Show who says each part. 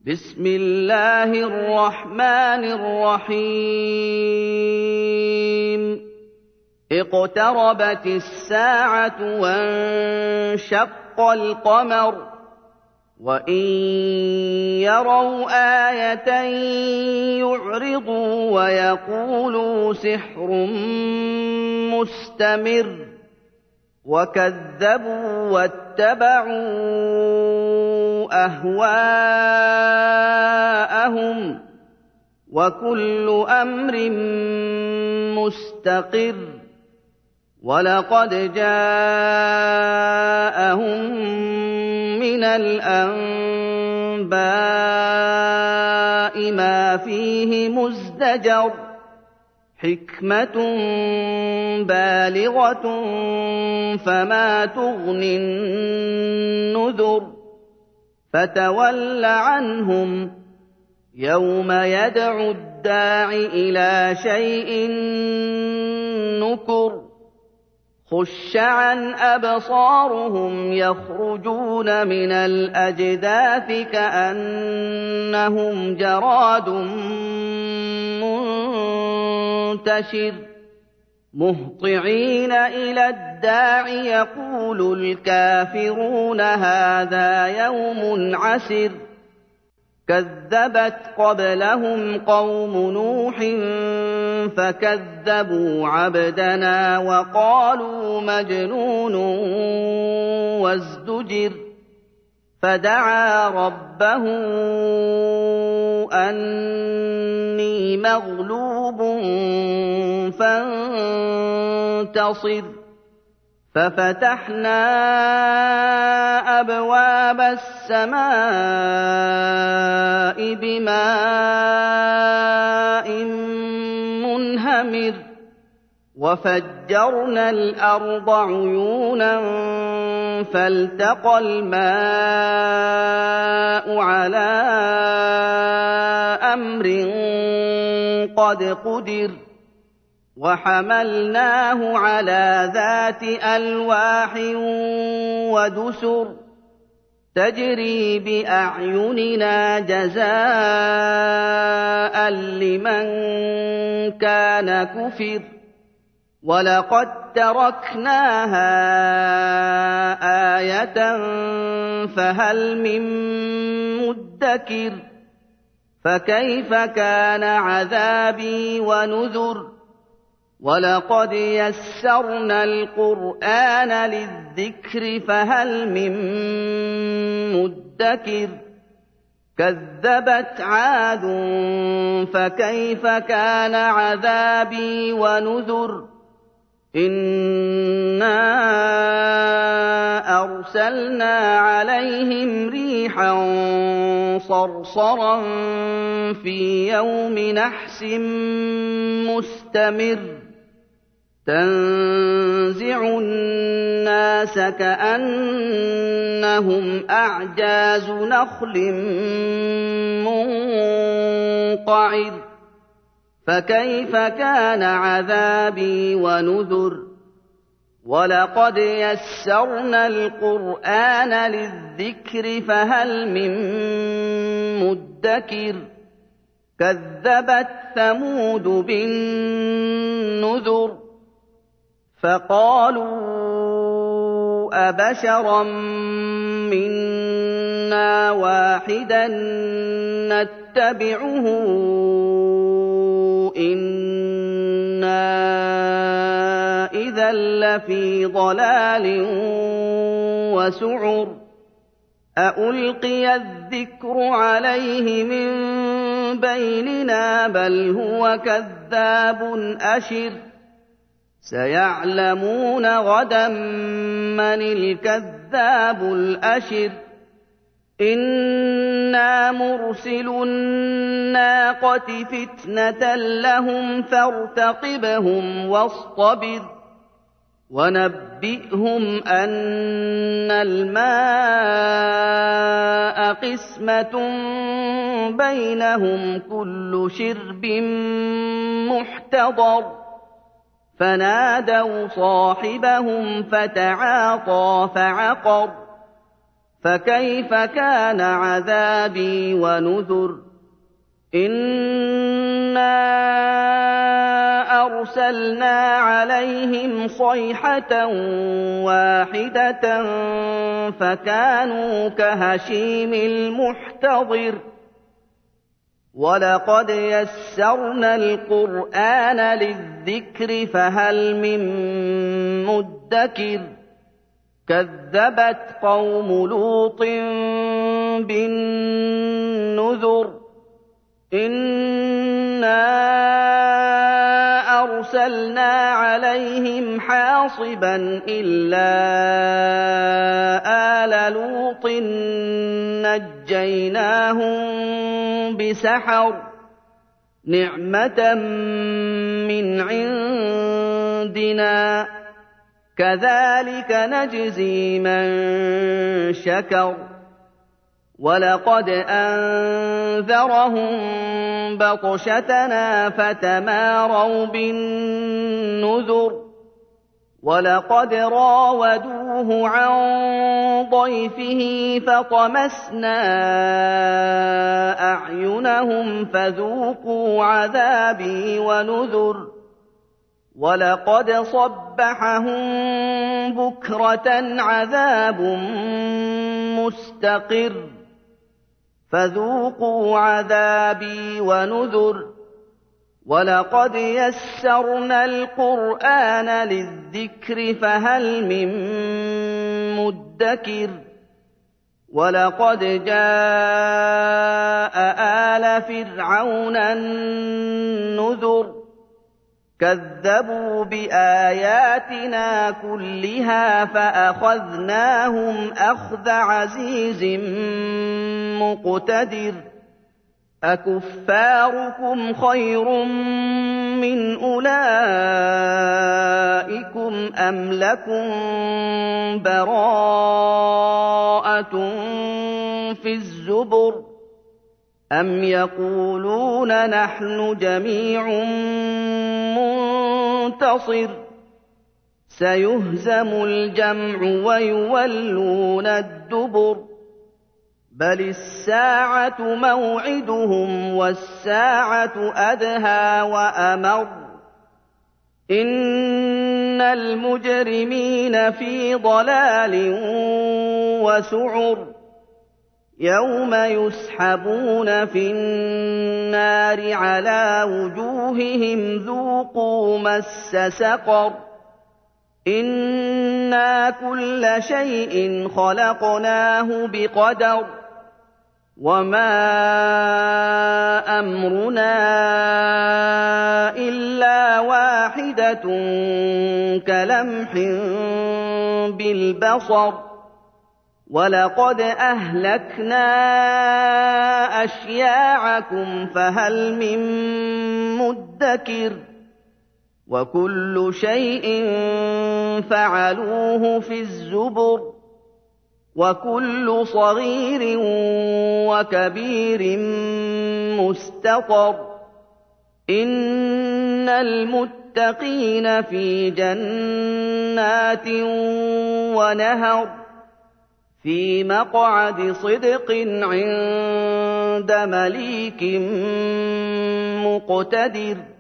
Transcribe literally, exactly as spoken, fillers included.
Speaker 1: بسم الله الرحمن الرحيم اقتربت الساعة وانشق القمر وإن يروا آية يعرضوا ويقولوا سحر مستمر وكذبوا واتبعوا أهواءهم وكل أمر مستقر ولقد جاءهم من الأنباء ما فيه مزدجر حكمة بالغة فما تغني النذر فتول عنهم يوم يدعو الداع إلى شيء نكر خش عن أبصارهم يخرجون من الأجداث كأنهم جراد منتشر مهطعين إلى الداع يقول الكافرون هذا يوم عسر كذبت قبلهم قوم نوح فكذبوا عبدنا وقالوا مجنون وازدجر فدعا ربه أني مغلوب فانتصر ففتحنا أبواب السماء بماء منهمر وفجرنا الأرض عيونا فالتقى الماء على أمر قد قدر وحملناه على ذات ألواح ودسر تجري بأعيننا جزاء لمن كان كفر ولقد تركناها آية فهل من مدكر فكيف كان عذابي ونذر ولقد يسرنا القرآن للذكر فهل من مدكر كذبت عاد فكيف كان عذابي ونذر إنا أرسلنا عليهم ريحا صرصرا في يوم نحس مستمر تنزع الناس كأنهم أعجاز نخل منقعر فكيف كان عذابي ونذر ولقد يسرنا القرآن للذكر فهل من مدكر كذبت ثمود بالنذر فقالوا أبشرا منا واحدا نتبعه إنا إذا لفي ضلال وسعر أألقي الذكر عليه من بيننا بل هو كذاب أشر سيعلمون غدا من الكذاب الأشر إنا مرسل الناقة فتنة لهم فارتقبهم واصطبر ونبئهم أن الماء قسمة بينهم كل شرب محتضر فنادوا صاحبهم فتعاطى فعقر فكيف كان عذابي ونذر إنا أرسلنا عليهم صيحة واحدة فكانوا كهشيم المحتضر ولقد يسرنا القرآن للذكر فهل من مدكر كذبت قوم لوط بالنذر إنا أرسلنا عليهم حاصبا إلا آل لوط نجيناهم بسحر نعمة من عندنا كذلك نجزي من شكر ولقد أنذرهم بطشتنا فتماروا بالنذر ولقد راودوه عن ضيفه فطمسنا أعينهم فذوقوا عذابي ونذر ولقد صبحهم بكرة عذاب مستقر فذوقوا عذابي ونذر ولقد يسرنا القرآن للذكر فهل من مدكر ولقد جاء آل فرعون النذر كذبوا بآياتنا كلها فأخذناهم أخذ عزيز مقتدر أكفاركم خير من أولئكم أم لكم براءة في الزبر أم يقولون نحن جميع منتصر سيهزم الجمع ويولون الدبر بل الساعة موعدهم والساعة أدهى وأمر إن المجرمين في ضلال وسعر يوم يسحبون في النار على وجوههم ذوقوا مس سقر إنا كل شيء خلقناه بقدر وما أمرنا إلا واحدة كلمح بالبصر ولقد أهلكنا أشياعكم فهل من مدكر وكل شيء فعلوه في الزبر وكل صغير وكبير مستطر إن المتقين في جنات ونهر في مقعد صدق عند مليك مقتدر